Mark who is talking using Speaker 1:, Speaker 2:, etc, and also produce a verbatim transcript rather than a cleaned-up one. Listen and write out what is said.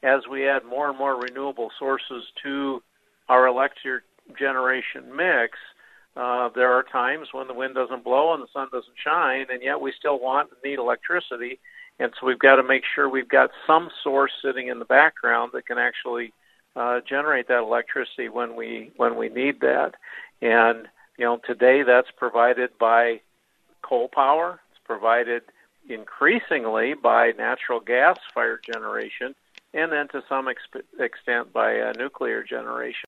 Speaker 1: as we add more and more renewable sources to our electric generation mix, uh, there are times when the wind doesn't blow and the sun doesn't shine, and yet we still want and need electricity. And so we've got to make sure we've got some source sitting in the background that can actually uh, generate that electricity when we when we need that. And you know, today that's provided by coal power. It's provided increasingly by natural gas-fired generation, and then to some exp- extent by uh, nuclear generation.